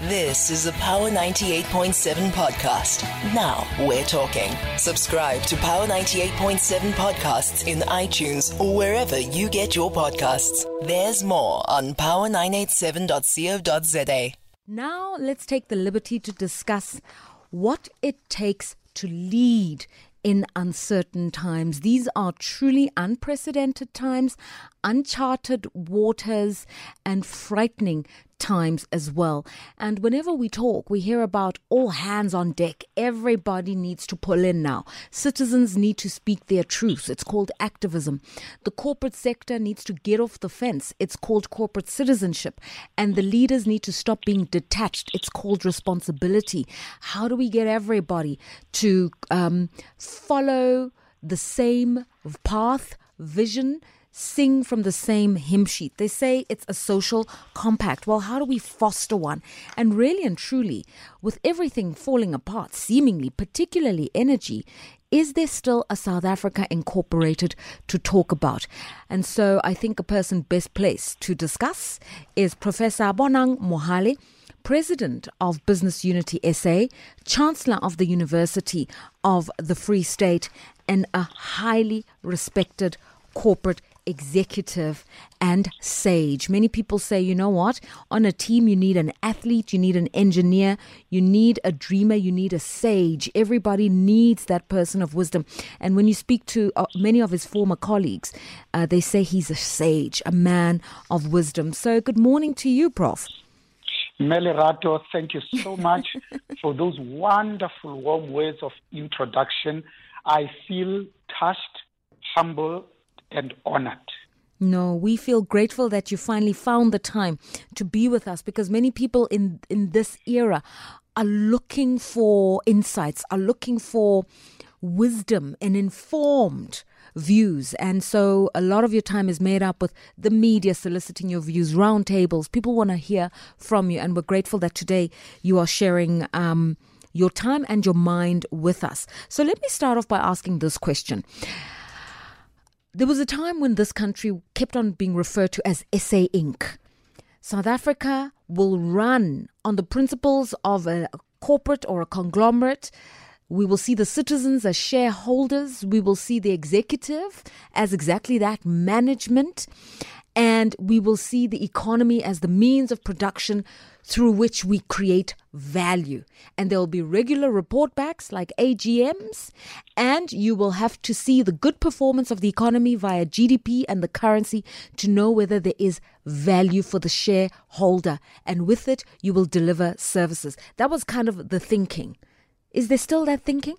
This is a Power 98.7 podcast. Now we're talking. Subscribe to Power 98.7 podcasts in iTunes or wherever you get your podcasts. There's more on power987.co.za. Now let's take the liberty to discuss what it takes to lead in uncertain times. These are truly unprecedented times, uncharted waters, and frightening times as well. And whenever we talk, we hear about all hands on deck. Everybody needs to pull in now. Citizens need to speak their truths. It's called activism. The corporate sector needs to get off the fence. It's called corporate citizenship. And the leaders need to stop being detached. It's called responsibility. How do we get everybody to follow the same path, vision, sing from the same hymn sheet? They say it's a social compact. Well, how do we foster one? And really and truly, with everything falling apart, seemingly, particularly energy, is there still a South Africa Incorporated to talk about? And so I think a person best placed to discuss is Professor Bonang Mohale, President of Business Unity SA, Chancellor of the University of the Free State, and a highly respected corporate executive and sage. Many people say, you know what, on a team you need an athlete, you need an engineer, you need a dreamer, you need a sage. Everybody needs that person of wisdom. And when you speak to many of his former colleagues, they say he's a sage, a man of wisdom. So good morning to you, Prof. Melerato, thank you so much for those wonderful warm words of introduction. I feel touched, humble, and honored. No, we feel grateful that you finally found the time to be with us, because many people in this era are looking for insights, are looking for wisdom and informed views. And so a lot of your time is made up with the media soliciting your views, roundtables. People want to hear from you, and we're grateful that today you are sharing your time and your mind with us. So let me start off by asking this question. There was a time when this country kept on being referred to as SA Inc. South Africa will run on the principles of a corporate or a conglomerate. We will see the citizens as shareholders. We will see the executive as exactly that, management. And we will see the economy as the means of production through which we create value. And there will be regular report backs like AGMs, and you will have to see the good performance of the economy via GDP and the currency to know whether there is value for the shareholder. And with it, you will deliver services. That was kind of the thinking. Is there still that thinking?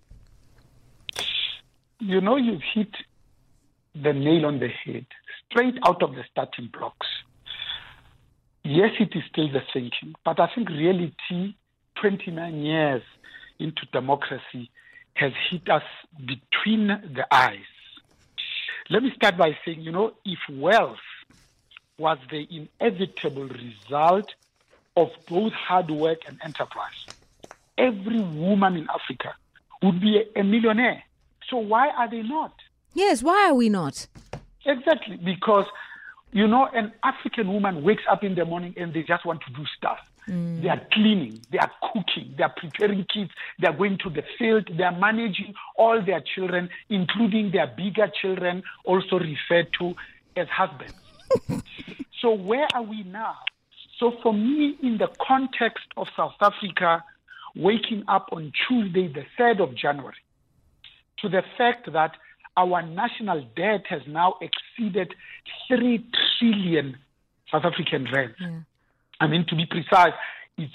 You know, you've hit the nail on the head, straight out of the starting blocks. Yes, it is still the thinking, but I think reality, 29 years into democracy, has hit us between the eyes. Let me start by saying, you know, if wealth was the inevitable result of both hard work and enterprise, every woman in Africa would be a millionaire. So why are they not? Yes, why are we not? Exactly, because, you know, an African woman wakes up in the morning and they just want to do stuff. They are cleaning, they are cooking, they are preparing kids, they are going to the field, they are managing all their children, including their bigger children, also referred to as husbands. So where are we now? So for me, in the context of South Africa, waking up on Tuesday, the 3rd of January, to the fact that our national debt has now exceeded 3 trillion South African rand. Yeah. I mean, to be precise, it's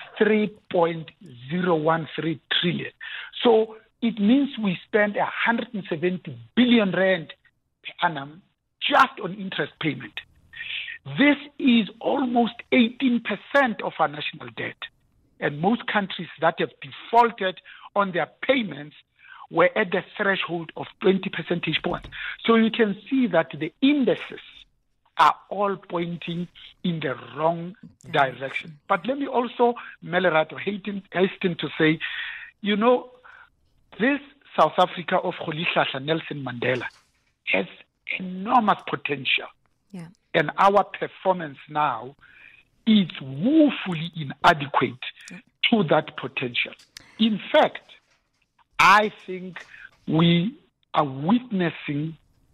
3.013 trillion. So it means we spend 170 billion rand per annum just on interest payment. This is almost 18% of our national debt. And most countries that have defaulted on their payments were at the threshold of 20 percentage points. So you can see that the indices are all pointing in the wrong direction. But let me also, Melerato, hasten to say, you know, this South Africa of Rolihlahla Nelson Mandela has enormous potential. Yeah. And our performance now is woefully inadequate to that potential. In fact, I think we are witnessing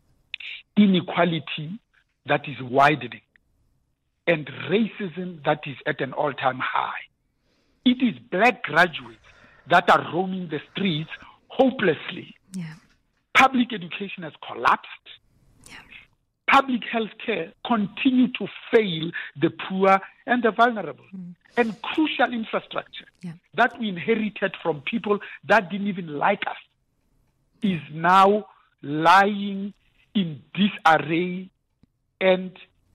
inequality that is widening and racism that is at an all-time high. It is black graduates that are roaming the streets hopelessly. Yeah. Public education has collapsed. Yeah. Public health care continue to fail the poor and the vulnerable. And crucial infrastructure that we inherited from people that didn't even like us is now lying in disarray, and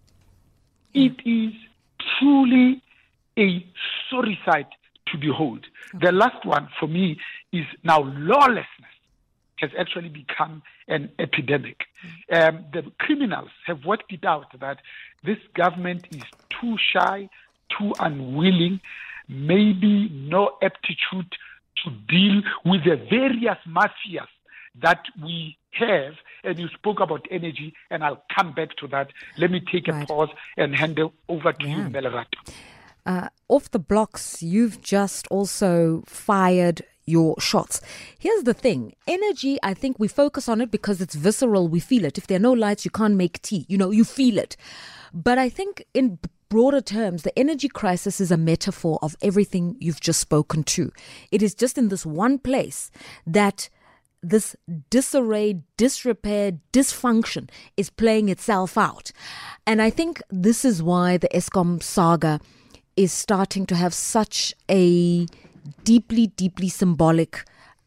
it is truly a sorry sight to behold. The last one for me is now lawlessness has actually become an epidemic. The criminals have worked it out that this government is too shy, too unwilling, maybe no aptitude to deal with the various mafias that we have. And you spoke about energy, and I'll come back to that. Let me take a pause and hand it over to you, Melerato. Off the blocks, you've just also fired your shots. Here's the thing. Energy, I think we focus on it because it's visceral. We feel it. If there are no lights, you can't make tea. You feel it. But I think in broader terms, the energy crisis is a metaphor of everything you've just spoken to. It is just in this one place that this disarray, disrepair, dysfunction is playing itself out. And I think this is why the Eskom saga is starting to have such a deeply, deeply symbolic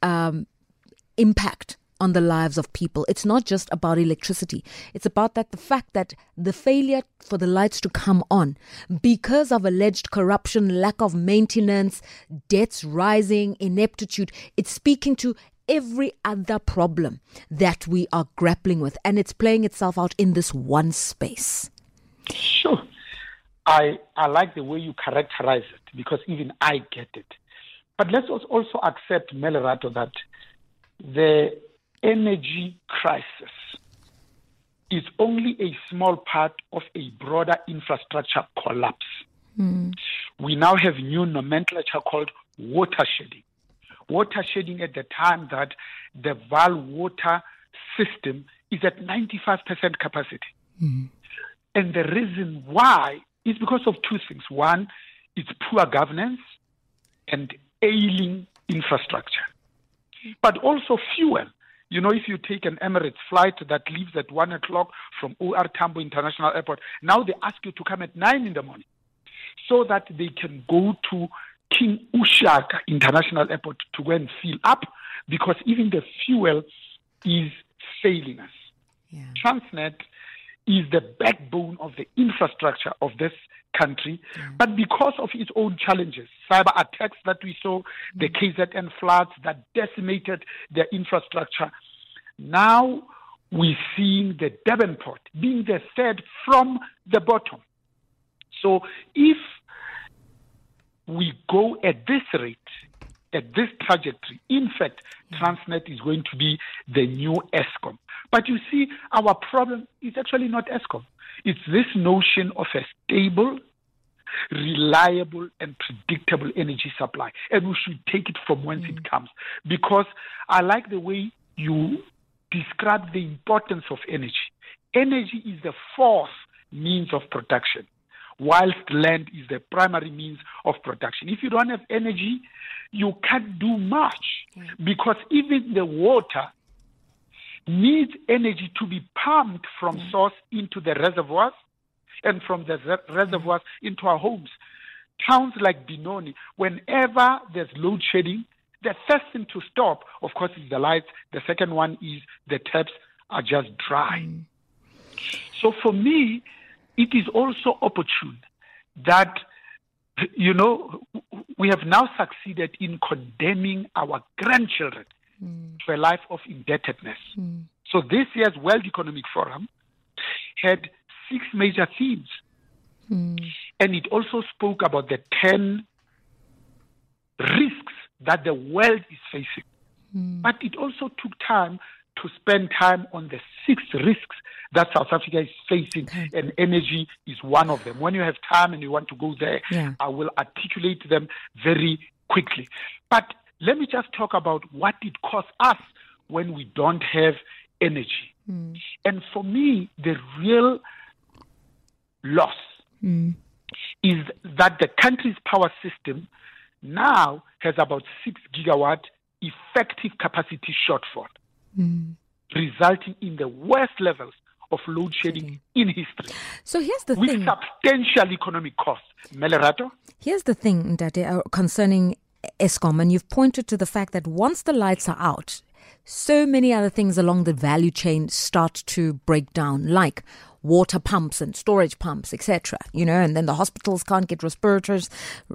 impact on the lives of people. It's not just about electricity. It's about the fact that the failure for the lights to come on because of alleged corruption, lack of maintenance, debts rising, ineptitude, it's speaking to every other problem that we are grappling with, and it's playing itself out in this one space. Sure. I like the way you characterize it, because even I get it. But let's also accept, Melerato, that the energy crisis is only a small part of a broader infrastructure collapse. We now have new nomenclature called water shedding. Water shedding at the time that the Vaal water system is at 95% capacity. And the reason why is because of two things. One, it's poor governance and ailing infrastructure. But also fuel. If you take an Emirates flight that leaves at 1 o'clock from OR Tambo International Airport, now they ask you to come at 9 in the morning so that they can go to King Ushaka International Airport to go and fill up, because even the fuel is failing us. Transnet is the backbone of the infrastructure of this country, but because of its own challenges, cyber attacks that we saw, the KZN floods that decimated their infrastructure, now we're seeing the Devonport being the third from the bottom. So if we go at this rate, at this trajectory, in fact, Transnet is going to be the new Eskom. But you see, our problem is actually not Eskom. It's this notion of a stable, reliable, and predictable energy supply. And we should take it from whence it comes. Because I like the way you describe the importance of energy. Energy is the fourth means of production, whilst land is the primary means of production. If you don't have energy, you can't do much, because even the water needs energy to be pumped from source into the reservoirs, and from the reservoirs into our homes. Towns like Benoni, whenever there's load shedding, the first thing to stop, of course, is the lights. The second one is the taps are just dry. So for me, it is also opportune that, we have now succeeded in condemning our grandchildren to a life of indebtedness. So this year's World Economic Forum had 6 major themes. And it also spoke about the 10 risks that the world is facing. But it also took time to spend time on the 6 risks that South Africa is facing, and energy is one of them. When you have time and you want to go there, I will articulate them very quickly. But let me just talk about what it costs us when we don't have energy. And for me, the real loss is that the country's power system now has about 6 gigawatt effective capacity shortfall, resulting in the worst levels of load shedding in history. So here's the with thing. Substantial economic costs. Melerato? Here's the thing, Ndate, concerning Eskom, and you've pointed to the fact that once the lights are out, so many other things along the value chain start to break down, like water pumps and storage pumps, etc. And then the hospitals can't get respiratory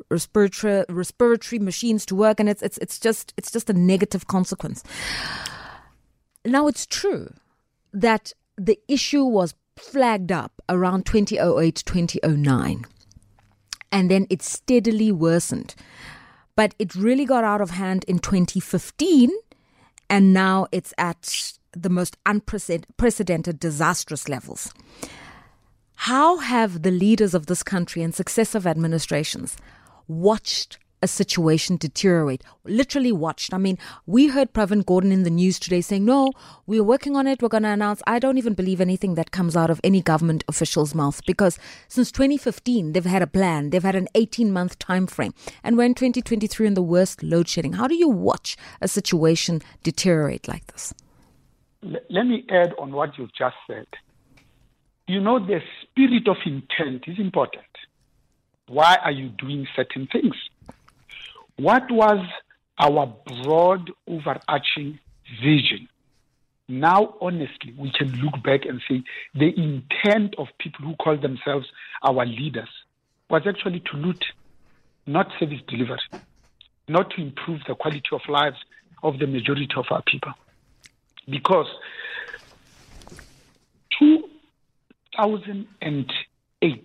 machines to work, and it's just a negative consequence. Now, it's true that the issue was flagged up around 2008, 2009, and then it steadily worsened. But it really got out of hand in 2015, and now it's at the most unprecedented, disastrous levels. How have the leaders of this country and successive administrations watched a situation deteriorate? Literally watched. I mean, we heard Pravin Gordhan in the news today saying, no, we're working on it, we're going to announce. I don't even believe anything that comes out of any government official's mouth, because since 2015, they've had a plan. They've had an 18-month time frame. And we're in 2023 in the worst load shedding. How do you watch a situation deteriorate like this? Let me add on what you've just said. The spirit of intent is important. Why are you doing certain things? What was our broad, overarching vision? Now, honestly, we can look back and say the intent of people who call themselves our leaders was actually to loot, not service delivery, not to improve the quality of lives of the majority of our people. Because 2008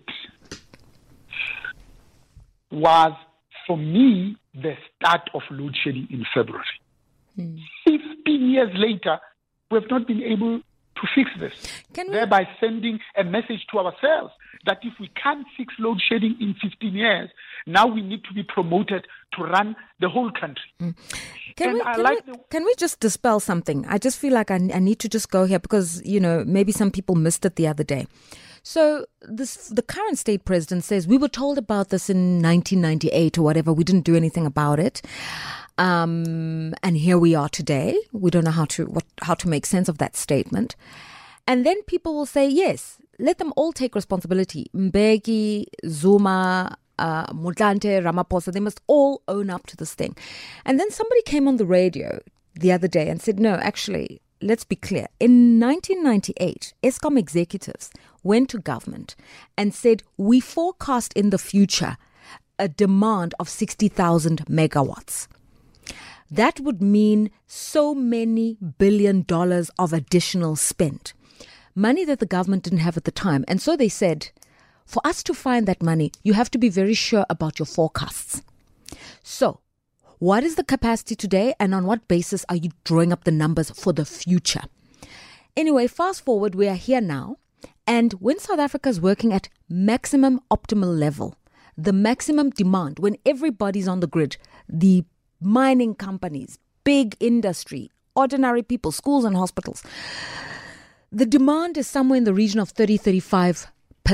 was, for me, the start of load shedding in February. 15 years later, we have not been able to fix this, thereby sending a message to ourselves that if we can't fix load shedding in 15 years, now we need to be promoted to run the whole country. Can we just dispel something? I just feel like I need to just go here because, maybe some people missed it the other day. So the current state president says, we were told about this in 1998 or whatever. We didn't do anything about it. And here we are today. We don't know how to make sense of that statement. And then people will say, yes, let them all take responsibility. Mbeki, Zuma, Motlanthe, Ramaphosa, they must all own up to this thing. And then somebody came on the radio the other day and said, no, actually, let's be clear. In 1998, Eskom executives went to government and said, we forecast in the future a demand of 60,000 megawatts. That would mean so many $1 billion of additional spend. Money that the government didn't have at the time. And so they said, for us to find that money, you have to be very sure about your forecasts. So, what is the capacity today, and on what basis are you drawing up the numbers for the future? Anyway, fast forward, we are here now. And when South Africa is working at maximum optimal level, the maximum demand, when everybody's on the grid, the mining companies, big industry, ordinary people, schools and hospitals, the demand is somewhere in the region of 35,000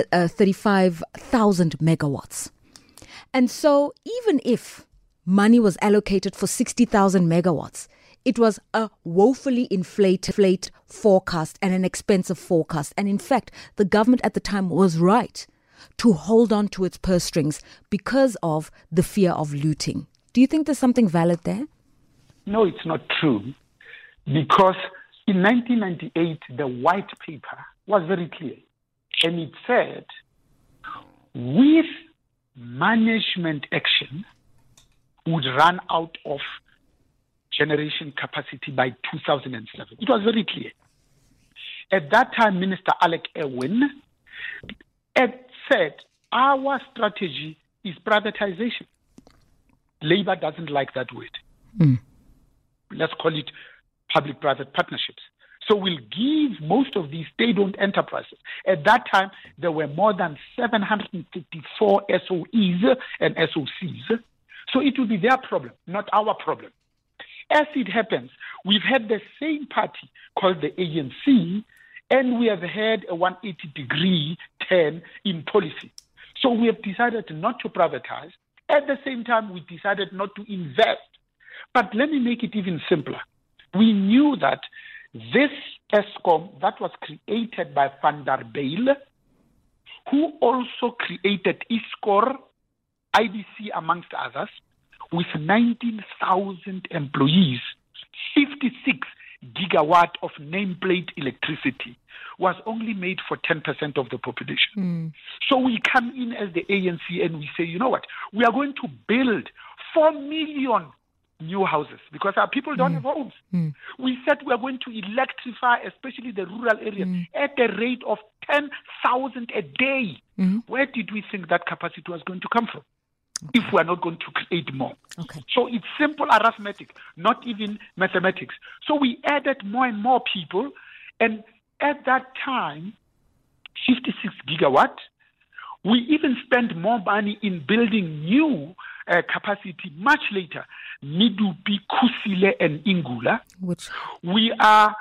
megawatts. And so even if money was allocated for 60,000 megawatts, it was a woefully inflated forecast and an expensive forecast. And in fact, the government at the time was right to hold on to its purse strings because of the fear of looting. Do you think there's something valid there? No, it's not true. Because in 1998, the white paper was very clear. And it said, with management action, would run out of generation capacity by 2007. It was very clear. At that time, Minister Alec Erwin had said, our strategy is privatization. Labour doesn't like that word. Let's call it public-private partnerships. So we'll give most of these state-owned enterprises. At that time, there were more than 754 SOEs and SOCs. So it will be their problem, not our problem. As it happens, we've had the same party called the ANC, and we have had a 180-degree turn in policy. So we have decided not to privatize. At the same time, we decided not to invest. But let me make it even simpler. We knew that this Eskom that was created by Van der Bijl, who also created ISCOR, IDC amongst others, with 19,000 employees, 56 gigawatt of nameplate electricity, was only made for 10% of the population. So we come in as the ANC and we say, you know what, we are going to build 4 million new houses because our people don't have homes. We said we are going to electrify, especially the rural areas, at a rate of 10,000 a day. Where did we think that capacity was going to come from? If we are not going to create more. So it's simple arithmetic, not even mathematics. So we added more and more people, and at that time, 56 gigawatt, we even spent more money in building new capacity much later, Medupi, Kusile, and Ingula. We are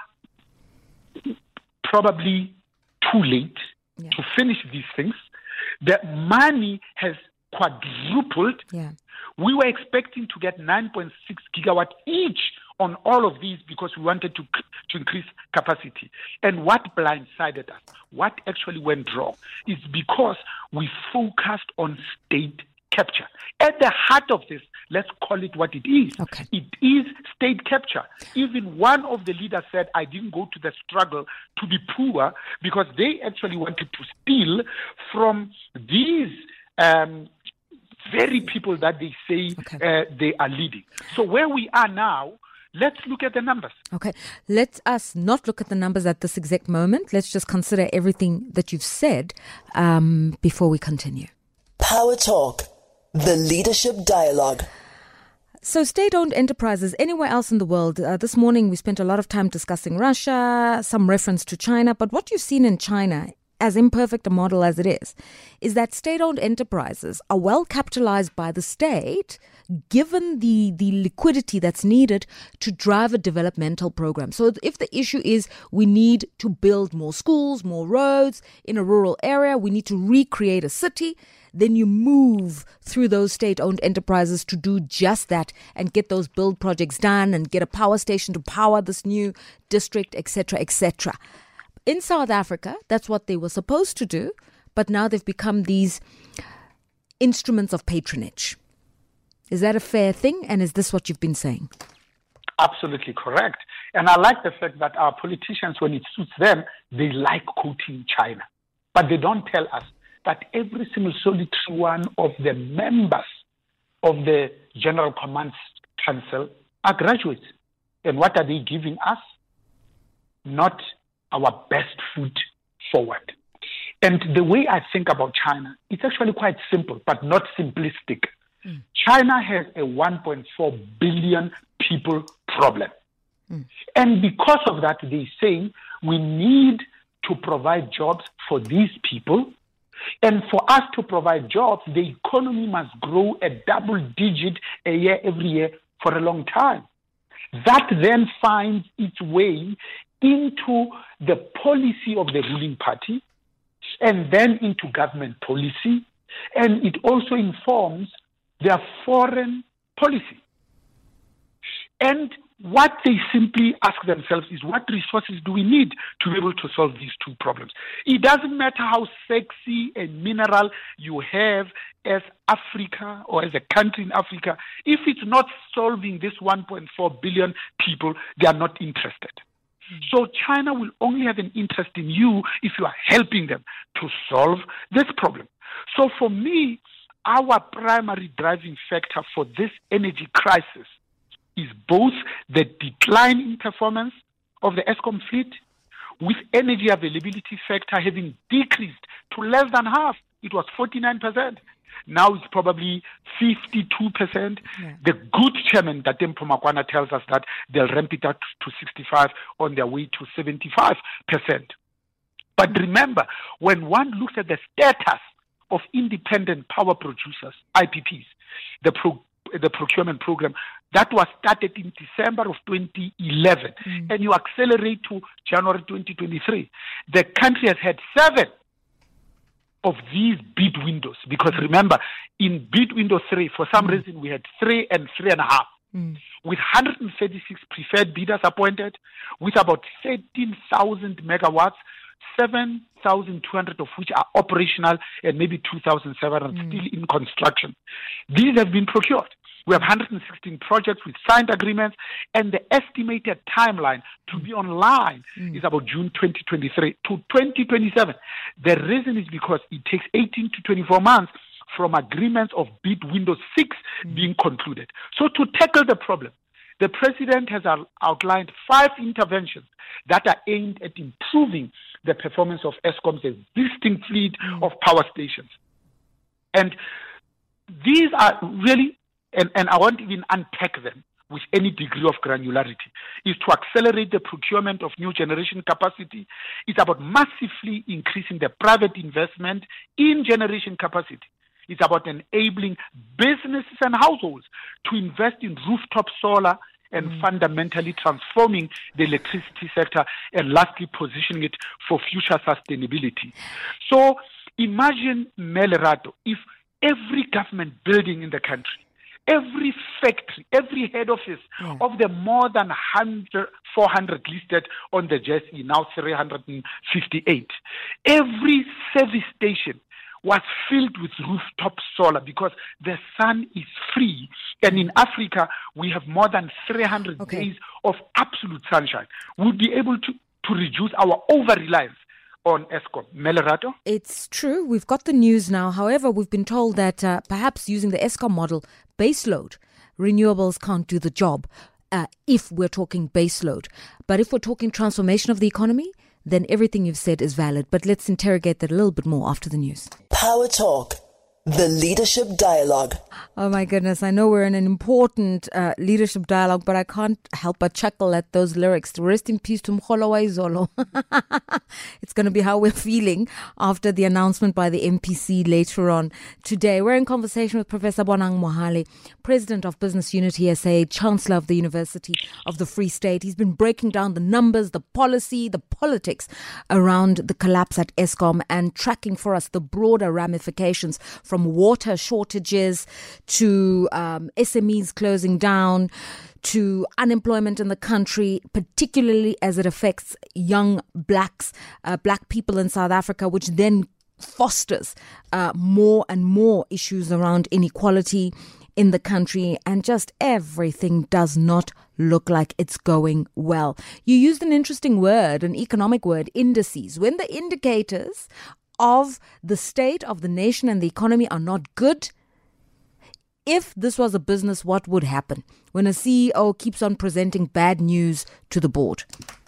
probably too late to finish these things. The money has quadrupled. We were expecting to get 9.6 gigawatt each on all of these because we wanted to increase capacity. And what blindsided us, what actually went wrong, is because we focused on state capture. At the heart of this, let's call it what it is. It is state capture. Even one of the leaders said, I didn't go to the struggle to be poor because they actually wanted to steal from these very people that they say they are leading. So where we are now, let's look at the numbers. Let us not look at the numbers at this exact moment. Let's just consider everything that you've said before we continue. Power Talk, the leadership dialogue. So state-owned enterprises anywhere else in the world. This morning we spent a lot of time discussing Russia, some reference to China. But what you've seen in China, as imperfect a model as it is that state-owned enterprises are well capitalized by the state, given the liquidity that's needed to drive a developmental program. So if the issue is we need to build more schools, more roads in a rural area, we need to recreate a city, then you move through those state-owned enterprises to do just that and get those build projects done and get a power station to power this new district, etc., etc. In South Africa, that's what they were supposed to do, but now they've become these instruments of patronage. Is that a fair thing? And is this what you've been saying? Absolutely correct. And I like the fact that our politicians, when it suits them, they like quoting China. But they don't tell us that every single solitary one of the members of the General Command Council are graduates. And what are they giving us? Not our best foot forward. And the way I think about China, it's actually quite simple, but not simplistic. China has a 1.4 billion people problem. And because of that, they're saying we need to provide jobs for these people. And for us to provide jobs, the economy must grow a double digit a year every year for a long time. That then finds its way into the policy of the ruling party and then into government policy. And it also informs their foreign policy. And what they simply ask themselves is, what resources do we need to be able to solve these two problems? It doesn't matter how sexy a mineral you have as Africa or as a country in Africa. If it's not solving this 1.4 billion people, they are not interested. So China will only have an interest in you if you are helping them to solve this problem. So for me, our primary driving factor for this energy crisis is both the decline in performance of the Eskom fleet, with energy availability factor having decreased to less than half. It was 49%. Now it's probably 52%. Yeah. The good chairman, Datem Pomakwana, tells us that they'll ramp it up to 65 on their way to 75%. But remember, when one looks at the status of independent power producers, IPPs, the the procurement program that was started in December of 2011, and you accelerate to January 2023, the country has had 7 of these bid windows. Because remember, in bid window 3, for some reason, we had 3 and 3.5. With 136 preferred bidders appointed, with about 13,000 megawatts, 7,200 of which are operational and maybe 2,700 still in construction. These have been procured. We have 116 projects with signed agreements, and the estimated timeline to be online is about June 2023 to 2027. The reason is because it takes 18 to 24 months from agreements of bid window 6 being concluded. So to tackle the problem, the president has outlined 5 interventions that are aimed at improving the performance of Eskom's existing fleet of power stations. And these are really, and I won't even unpack them with any degree of granularity, is to accelerate the procurement of new generation capacity. It's about massively increasing the private investment in generation capacity. It's about enabling businesses and households to invest in rooftop solar and fundamentally transforming the electricity sector, and lastly positioning it for future sustainability. So imagine, Melerato, if every government building in the country, every factory, every head office of the more than 400 listed on the JSE, now 358, every service station was filled with rooftop solar, because the sun is free. And in Africa, we have more than 300 days of absolute sunshine. We'll be able to reduce our over-reliance on Eskom. Melerato? It's true. We've got the news now. However, we've been told that perhaps using the Eskom model, baseload, renewables can't do the job if we're talking baseload. But if we're talking transformation of the economy, then everything you've said is valid. But let's interrogate that a little bit more after the news. Power Talk, the Leadership Dialogue. Oh my goodness, I know we're in an important leadership dialogue, but I can't help but chuckle at those lyrics. Rest in peace to Mkholo wa Izolo. It's going to be how we're feeling after the announcement by the MPC later on today. We're in conversation with Professor Bonang Mohale, President of Business Unity SA, Chancellor of the University of the Free State. He's been breaking down the numbers, the policy, the politics around the collapse at Eskom, and tracking for us the broader ramifications from water shortages to SMEs closing down, to unemployment in the country, particularly as it affects young blacks, black people in South Africa, which then fosters more and more issues around inequality in the country, and just everything does not look like it's going well. You used an interesting word, an economic word, indices. When the indicators of the state of the nation and the economy are not good, if this was a business, what would happen when a CEO keeps on presenting bad news to the board?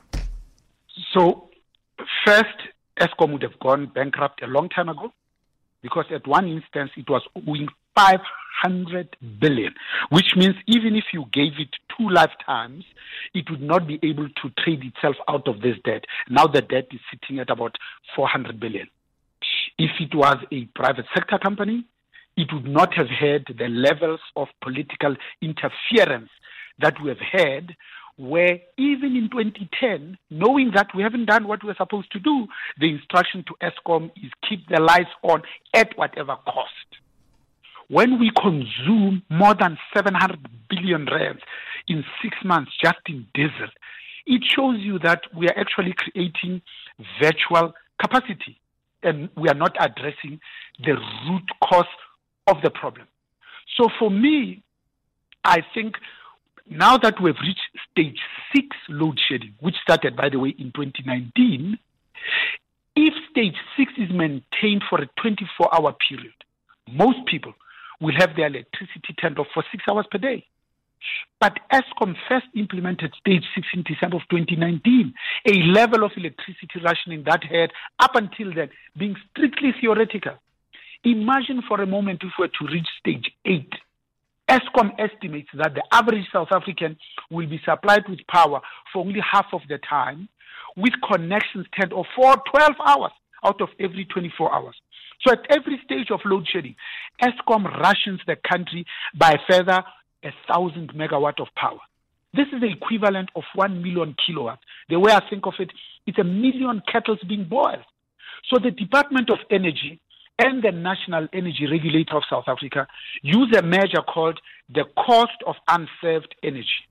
So, first, Eskom would have gone bankrupt a long time ago, because at one instance it was owing 500 billion, which means even if you gave it 2 lifetimes, it would not be able to trade itself out of this debt. Now the debt is sitting at about 400 billion. If it was a private sector company, it would not have had the levels of political interference that we have had, where even in 2010, knowing that we haven't done what we're supposed to do, the instruction to Eskom is keep the lights on at whatever cost. When we consume more than 700 billion rands in 6 months just in diesel, it shows you that we are actually creating virtual capacity, and we are not addressing the root cause of the problem. So for me, I think now that we've reached stage 6 load shedding, which started, by the way, in 2019, if stage 6 is maintained for a 24-hour period, most people will have their electricity turned off for 6 hours per day. But Eskom first implemented stage 6 in December of 2019, a level of electricity rationing that had, up until then, been strictly theoretical. Imagine for a moment if we were to reach stage 8. Eskom estimates that the average South African will be supplied with power for only half of the time, with connections turned off for 12 hours out of every 24 hours. So at every stage of load shedding, Eskom rations the country by further 1,000 megawatt of power. This is the equivalent of 1 million kilowatts. The way I think of it, it's 1 million kettles being boiled. So the Department of Energy and the National Energy Regulator of South Africa use a measure called the cost of unserved energy.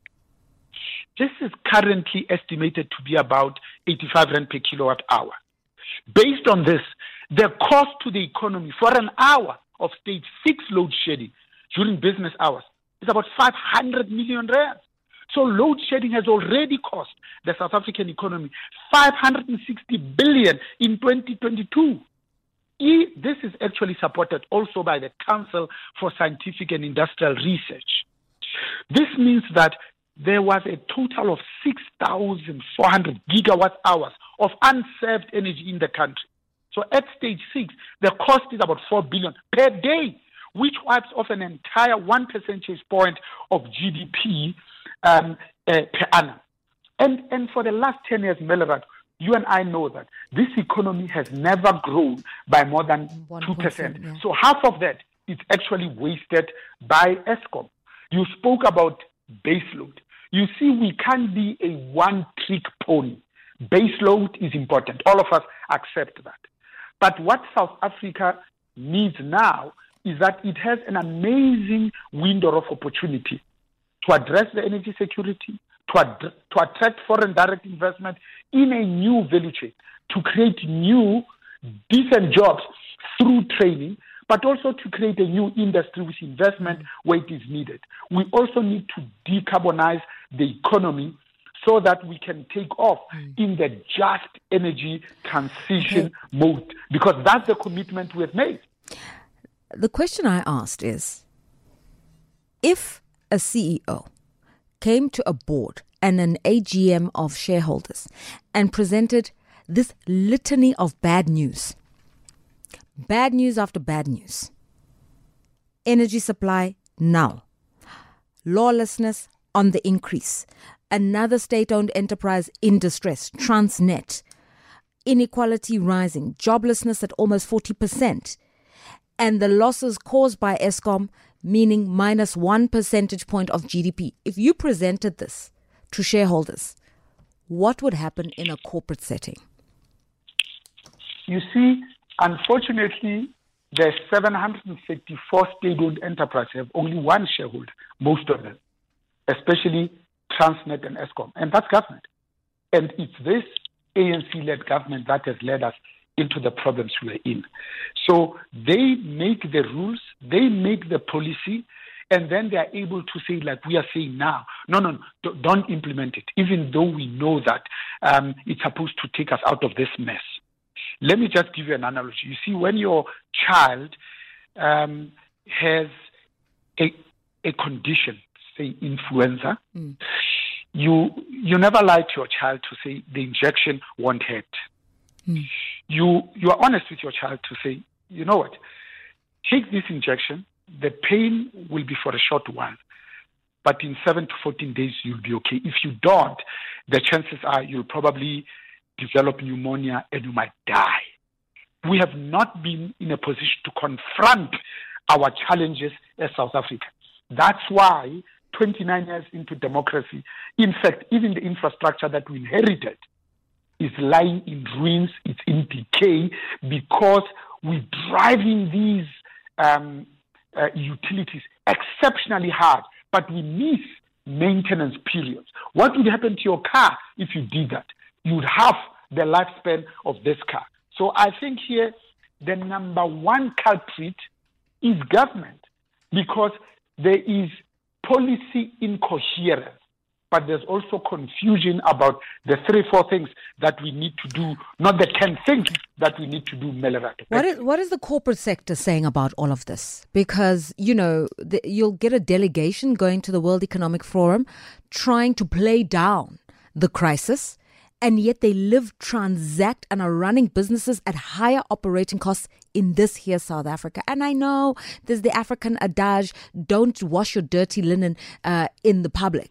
This is currently estimated to be about 85 rand per kilowatt hour. Based on this, the cost to the economy for an hour of stage 6 load shedding during business hours is about 500 million rand. So load shedding has already cost the South African economy 560 billion in 2022. This is actually supported also by the Council for Scientific and Industrial Research. This means that there was a total of 6,400 gigawatt hours of unserved energy in the country. So at stage 6, the cost is about 4 billion per day, which wipes off an entire 1 percentage point of GDP per annum. And for the last 10 years, Melorad, you and I know that this economy has never grown by more than 2%. Yeah. So half of that is actually wasted by Eskom. You spoke about baseload. You see, we can't be a one-trick pony. Baseload is important. All of us accept that. But what South Africa needs now is that it has an amazing window of opportunity to address the energy security, to attract foreign direct investment in a new value chain, to create new decent jobs through training, but also to create a new industry with investment where it is needed. We also need to decarbonize the economy so that we can take off in the just energy transition mode, because that's the commitment we have made. The question I asked is, if a CEO came to a board and an AGM of shareholders and presented this litany of bad news after bad news, energy supply null, lawlessness on the increase, another state-owned enterprise in distress, Transnet, inequality rising, joblessness at almost 40%, and the losses caused by Eskom, meaning minus 1 percentage point of GDP. If you presented this to shareholders, what would happen in a corporate setting? You see, unfortunately, the 754 state-owned enterprises have only one shareholder, most of them, especially Transnet and Eskom, and that's government. And it's this ANC-led government that has led us into the problems we're in. So they make the rules, they make the policy, and then they are able to say, like we are saying now, no, don't implement it, even though we know that it's supposed to take us out of this mess. Let me just give you an analogy. You see, when your child has a condition, say influenza, you never lie to your child to say the injection won't hurt. You are honest with your child to say, you know what, take this injection, the pain will be for a short while, but in 7 to 14 days you'll be okay. If you don't, the chances are you'll probably develop pneumonia and you might die. We have not been in a position to confront our challenges as South Africa. That's why 29 years into democracy, in fact, even the infrastructure that we inherited is lying in ruins, it's in decay, because we're driving these utilities exceptionally hard, but we miss maintenance periods. What would happen to your car if you did that? You would have the lifespan of this car. So I think here the number one culprit is government, because there is policy incoherence, but there's also confusion about the 3-4 things that we need to do, not the 10 things that we need to do, Melorad. What is the corporate sector saying about all of this? Because, you'll get a delegation going to the World Economic Forum trying to play down the crisis, and yet they live, transact, and are running businesses at higher operating costs in this here South Africa. And I know there's the African adage, don't wash your dirty linen in the public.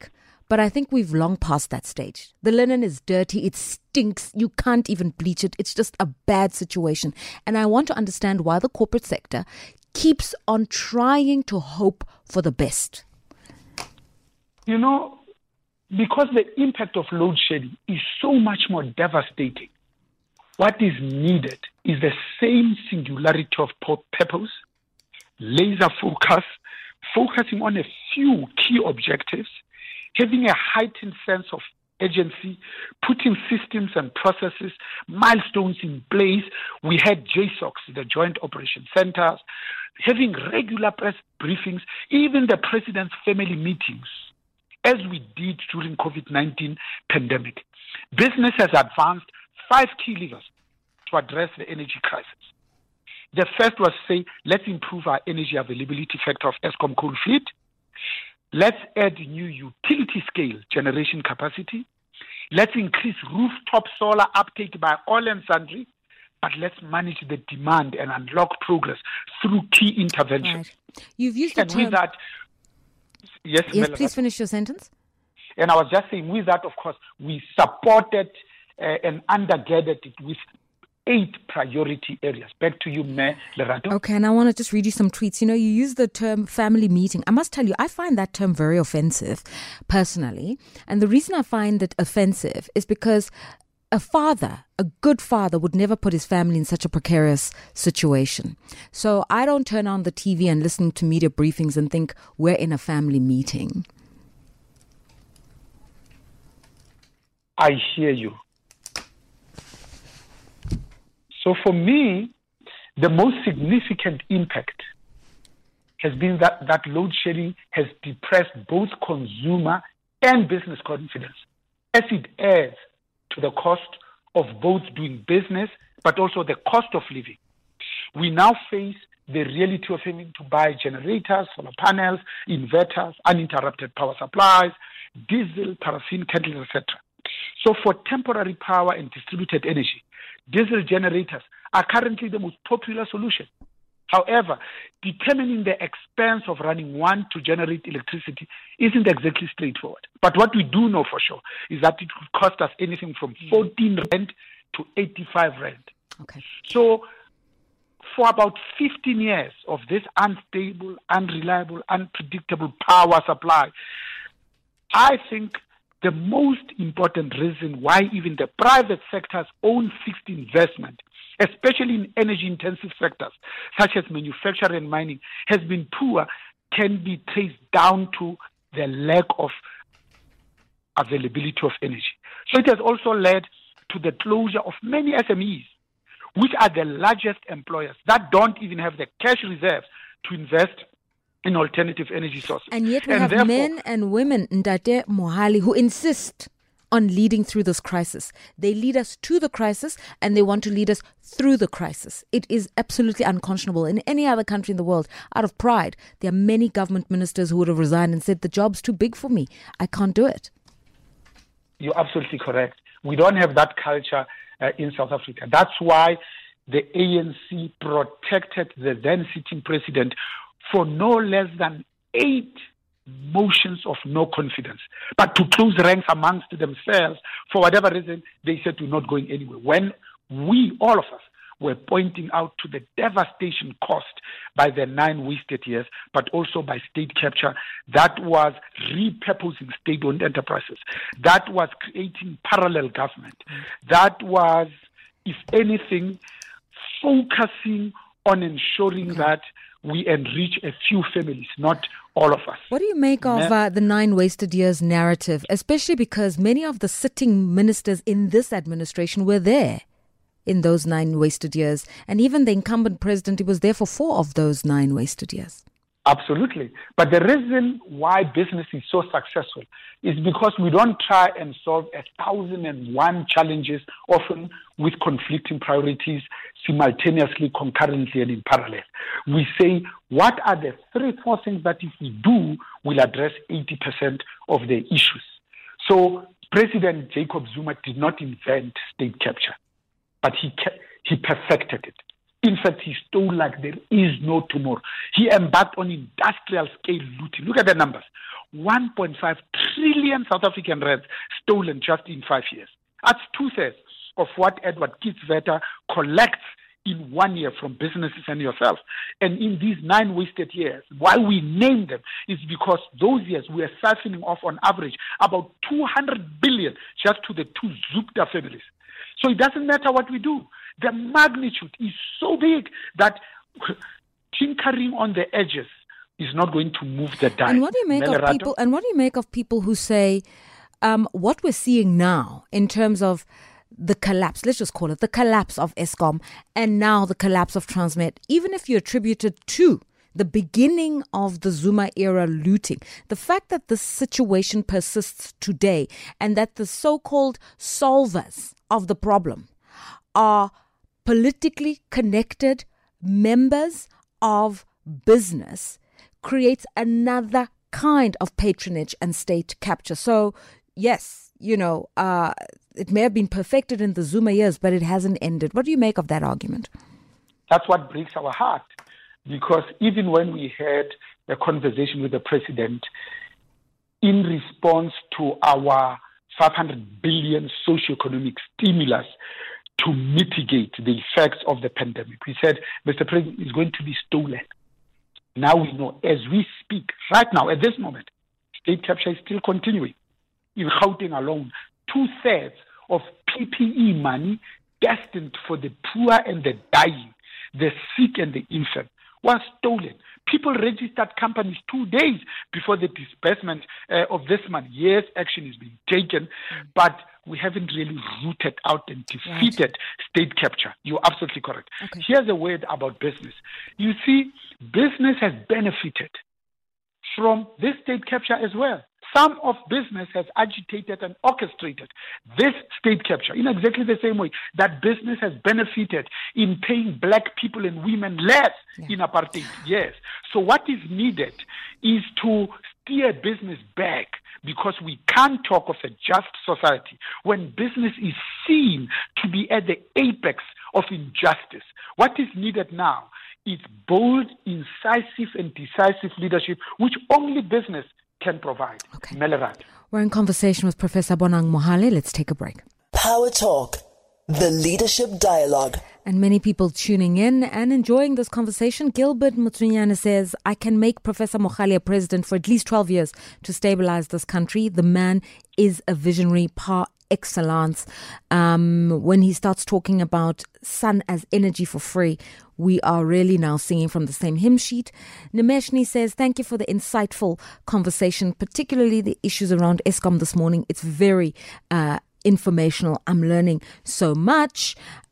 But I think we've long passed that stage. The linen is dirty. It stinks. You can't even bleach it. It's just a bad situation. And I want to understand why the corporate sector keeps on trying to hope for the best. You know, because the impact of load shedding is so much more devastating, what is needed is the same singularity of purpose, laser focus, focusing on a few key objectives, having a heightened sense of agency, putting systems and processes, milestones in place. We had JSOCs, the Joint Operation Centers, having regular press briefings, even the president's family meetings, as we did during COVID-19 pandemic. Business has advanced 5 key levers to address the energy crisis. The first was say, let's improve our energy availability factor of Eskom coal fleet. Let's add new utility scale generation capacity. Let's increase rooftop solar uptake by all and sundry, but let's manage the demand and unlock progress through key interventions. Right. You've used the term... with that, yes, please finish your sentence. And I was just saying, with that, of course, we supported and undergirded it with 8 priority areas. Back to you, Mayor Lerato. Okay, and I want to just read you some tweets. You know, you use the term family meeting. I must tell you, I find that term very offensive, personally. And the reason I find it offensive is because a father, a good father, would never put his family in such a precarious situation. So I don't turn on the TV and listen to media briefings and think we're in a family meeting. I hear you. So for me, the most significant impact has been that load shedding has depressed both consumer and business confidence, as it adds to the cost of both doing business, but also the cost of living. We now face the reality of having to buy generators, solar panels, inverters, uninterrupted power supplies, diesel, paraffin, kettles, etc. So for temporary power and distributed energy, diesel generators are currently the most popular solution. However, determining the expense of running one to generate electricity isn't exactly straightforward. But what we do know for sure is that it would cost us anything from 14 rand to 85 rand. Okay. So for about 15 years of this unstable, unreliable, unpredictable power supply, I think the most important reason why even the private sector's own fixed investment, especially in energy-intensive sectors such as manufacturing and mining, has been poor, can be traced down to the lack of availability of energy. So it has also led to the closure of many SMEs, which are the largest employers that don't even have the cash reserves to invest in alternative energy sources. And yet we have men and women, Ndate Mohali, who insist on leading through this crisis. They lead us to the crisis and they want to lead us through the crisis. It is absolutely unconscionable. In any other country in the world, out of pride, there are many government ministers who would have resigned and said, the job's too big for me. I can't do it. You're absolutely correct. We don't have that culture in South Africa. That's why the ANC protected the then sitting president for no less than 8 motions of no confidence, but to close ranks amongst themselves. For whatever reason, they said we're not going anywhere. When we, all of us, were pointing out to the devastation caused by the 9 wasted years, but also by state capture, that was repurposing state-owned enterprises, that was creating parallel government, that was, if anything, focusing on ensuring that we enrich a few families, not all of us. What do you make of the 9 wasted years narrative, especially because many of the sitting ministers in this administration were there in those 9 wasted years, and even the incumbent president, he was there for 4 of those 9 wasted years? Absolutely. But the reason why business is so successful is because we don't try and solve 1,001 challenges, often with conflicting priorities, simultaneously, concurrently, and in parallel. We say, what are the 3-4 things that if we do, will address 80% of the issues? So President Jacob Zuma did not invent state capture, but he perfected it. In fact, he stole like there is no tomorrow. He embarked on industrial scale looting. Look at the numbers. 1.5 trillion South African rands stolen just in 5 years. That's 2/3 of what Edward Kitzvetter collects in 1 year from businesses and yourself. And in these 9 wasted years, why we name them is because those years we are siphoning off on average about 200 billion just to the 2 Zupta families. So it doesn't matter what we do. The magnitude is so big that tinkering on the edges is not going to move the dial. And what do you make of people? And what do you make of people who say what we're seeing now in terms of the collapse? Let's just call it the collapse of Eskom, and now the collapse of Transnet. Even if you attribute it to the beginning of the Zuma era looting, the fact that this situation persists today, and that the so-called solvers of the problem are politically connected members of business, creates another kind of patronage and state capture. So, yes, it may have been perfected in the Zuma years, but it hasn't ended. What do you make of that argument? That's what breaks our heart, because even when we had a conversation with the president in response to our 500 billion socioeconomic stimulus to mitigate the effects of the pandemic, we said, Mr. President, it's going to be stolen. Now we know, as we speak, right now, at this moment, state capture is still continuing. In Gauteng alone, 2/3 of PPE money destined for the poor and the dying, the sick and the infant, was stolen. People registered companies 2 days before the disbursement of this money. Yes, action is being taken, but we haven't really rooted out and defeated state capture. You're absolutely correct. Okay. Here's a word about business. You see, business has benefited from this state capture as well. Some of business has agitated and orchestrated this state capture in exactly the same way that business has benefited in paying black people and women less in apartheid. Yes. So what is needed is to steer business back, because we can't talk of a just society when business is seen to be at the apex of injustice. What is needed now is bold, incisive, and decisive leadership, which only business can provide. Okay. Melorado. We're in conversation with Professor Bonang Mohale. Let's take a break. Power Talk, the leadership dialogue. And many people tuning in and enjoying this conversation. Gilbert Mutsunyane says, I can make Professor Mohale a president for at least 12 years to stabilize this country. The man is a visionary par excellence. When he starts talking about sun as energy for free, we are really now singing from the same hymn sheet. Nimeshni says, thank you for the insightful conversation, particularly the issues around Eskom this morning. It's very informational. I'm learning so much.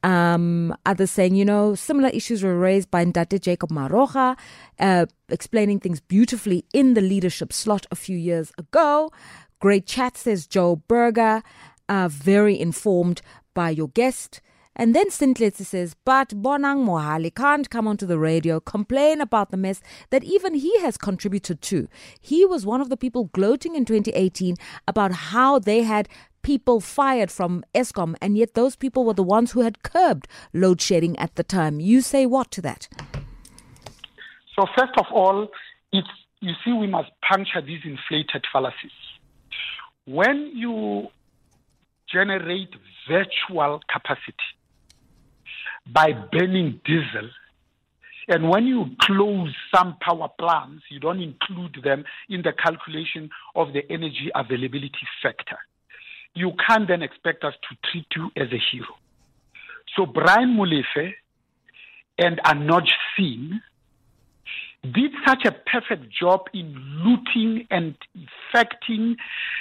Others saying, similar issues were raised by Ndate Jacob Maroja, explaining things beautifully in the leadership slot a few years ago. Great chat, says Joe Berger. Very informed by your guest. And then Sintlitsi says, but Bonang Mohale can't come onto the radio, complain about the mess that even he has contributed to. He was one of the people gloating in 2018 about how they had people fired from Eskom, and yet those people were the ones who had curbed load shedding at the time. You say what to that? So first of all, you see, we must puncture these inflated fallacies. When you generate virtual capacity by burning diesel, and when you close some power plants, you don't include them in the calculation of the energy availability factor. You can't then expect us to treat you as a hero. So Brian Molefe and Anoj Singh did such a perfect job in looting and effecting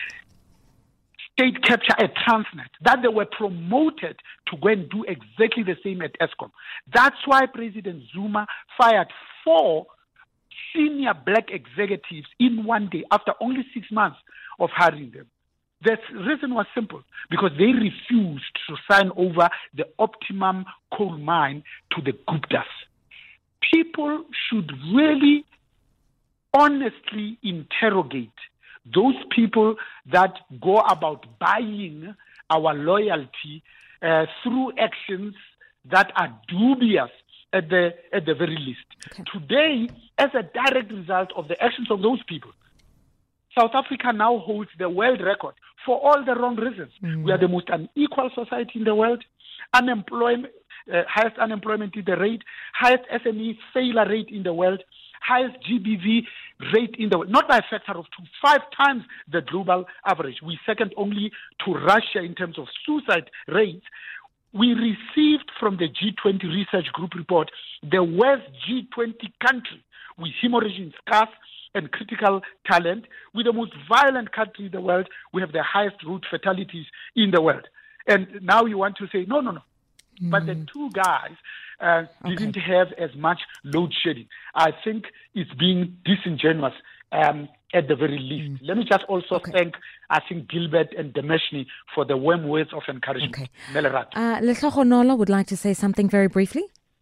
state capture at Transnet that they were promoted to go and do exactly the same at Eskom. That's why President Zuma fired 4 senior black executives in one day after only 6 months of hiring them. The reason was simple, because they refused to sign over the optimum coal mine to the Guptas. People should really honestly interrogate those people that go about buying our loyalty through actions that are dubious at the very least. Okay. Today, as a direct result of the actions of those people, South Africa now holds the world record for all the wrong reasons. We are the most unequal society in the world. Unemployment, highest unemployment in the rate, highest SME failure rate in the world, highest GBV rate in the world, not by a factor of 5 times the global average. We second only to Russia in terms of suicide rates. We received from the G20 Research Group report the worst G20 country with hemorrhaging scarce and critical talent. We're the most violent country in the world. We have the highest road fatalities in the world. And now you want to say, no. But the two guys didn't have as much load shedding. I think it's being disingenuous at the very least. Let me just also thank, I think, Gilbert and Demeshni for the warm words of encouragement. Okay. Melerato. Nola would like to say something very briefly.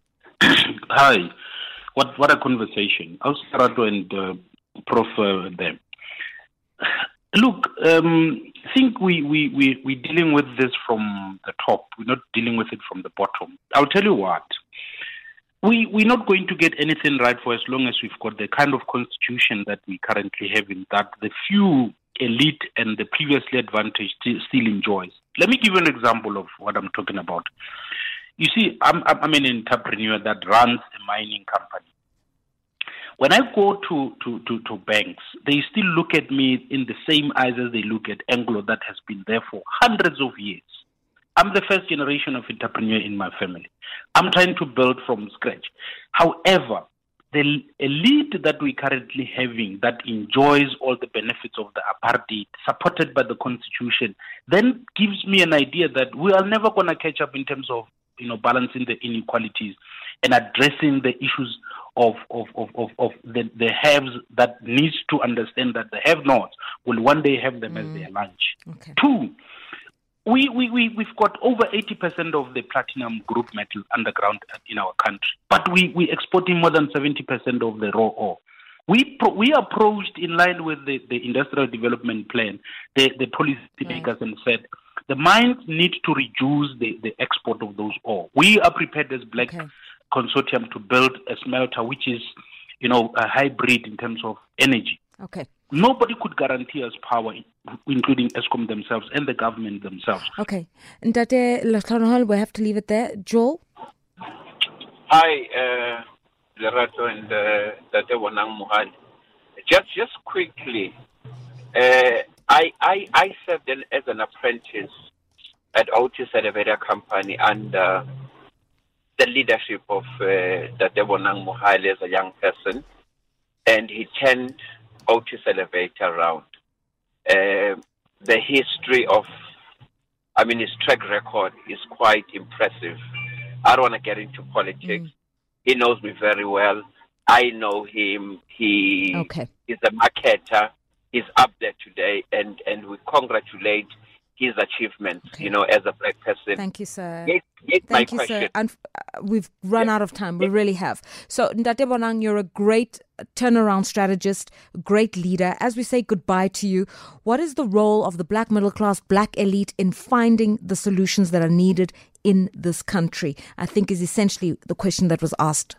Hi. What a conversation. Ausarato and Prof. There. Look, I think we're dealing with this from the top. We're not dealing with it from the bottom. I'll tell you what. We're not going to get anything right for as long as we've got the kind of constitution that we currently have, in that the few elite and the previously advantaged still enjoys. Let me give you an example of what I'm talking about. You see, I'm an entrepreneur that runs a mining company. When I go to banks, they still look at me in the same eyes as they look at Anglo that has been there for hundreds of years. I'm the first generation of entrepreneur in my family. I'm trying to build from scratch. However, the elite that we're currently having that enjoys all the benefits of the apartheid, supported by the constitution, then gives me an idea that we are never going to catch up in terms of, balancing the inequalities and addressing the issues of the haves that needs to understand that the have-nots will one day have them as their lunch. Okay. 2, we've got over 80% of the platinum group metal underground in our country, but we're exporting more than 70% of the raw ore. We approached in line with the industrial development plan, the policy makers, and said the mines need to reduce the export of those ore. We are prepared as Black Consortium to build a smelter which is, a hybrid in terms of energy. Okay. Nobody could guarantee us power, including Eskom themselves and the government themselves. Okay. Ntate Lehlohonolo, we have to leave it there. Joel? Hi, Lerato and Tate Bonang Mohale. Just quickly, I served as an apprentice at Otis Elevator Company under the leadership of Tate Bonang Mohale as a young person, and he turned Otis Elevator around. The history of, his track record is quite impressive. I don't want to get into politics. He knows me very well. I know him. He is a marketer. He's up there today, and we congratulate his achievements, as a Black person. Thank you, sir. Thank you, sir. And we've run out of time. We really have. So, Ntate Bonang, you're a great turnaround strategist, great leader. As we say goodbye to you, what is the role of the Black middle class, Black elite in finding the solutions that are needed in this country? I think is essentially the question that was asked.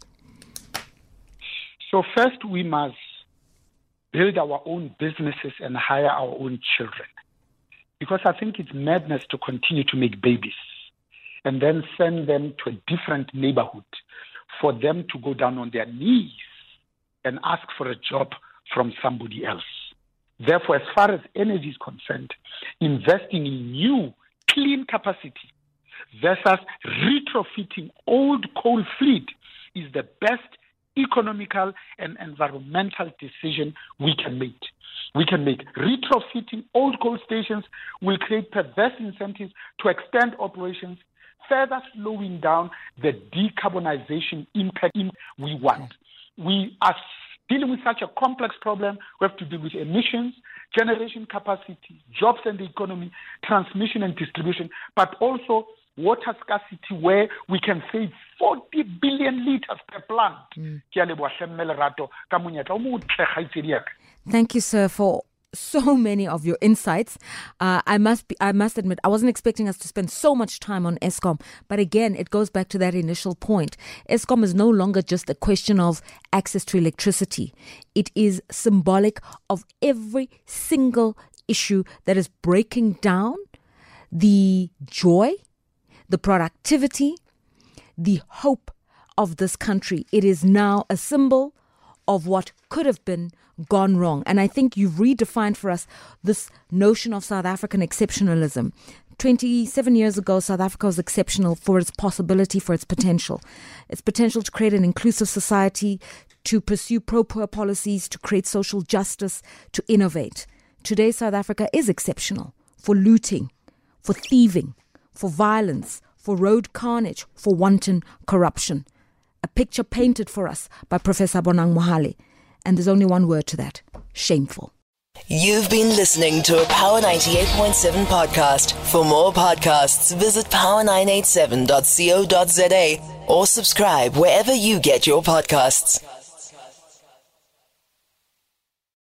So first, we must build our own businesses and hire our own children. Because I think it's madness to continue to make babies and then send them to a different neighborhood for them to go down on their knees and ask for a job from somebody else. Therefore, as far as energy is concerned, investing in new, clean capacity versus retrofitting old coal fleet is the best economical and environmental decision we can make. Retrofitting old coal stations will create perverse incentives to extend operations, further slowing down the decarbonization impact we want. We are dealing with such a complex problem. We have to deal with emissions, generation capacity, jobs and the economy, transmission and distribution, but also water scarcity where we can save 40 billion liters per plant. Thank you, sir, for so many of your insights. I must admit, I wasn't expecting us to spend so much time on Eskom. But again, it goes back to that initial point. Eskom is no longer just a question of access to electricity. It is symbolic of every single issue that is breaking down the joy, the productivity, the hope of this country. It is now a symbol of what could have been gone wrong. And I think you've redefined for us this notion of South African exceptionalism. 27 years ago, South Africa was exceptional for its possibility, for its potential to create an inclusive society, to pursue pro-poor policies, to create social justice, to innovate. Today, South Africa is exceptional for looting, for thieving, for violence, for road carnage, for wanton corruption. A picture painted for us by Professor Bonang Mohale. And there's only one word to that: shameful. You've been listening to a Power 98.7 podcast. For more podcasts, visit power987.co.za or subscribe wherever you get your podcasts.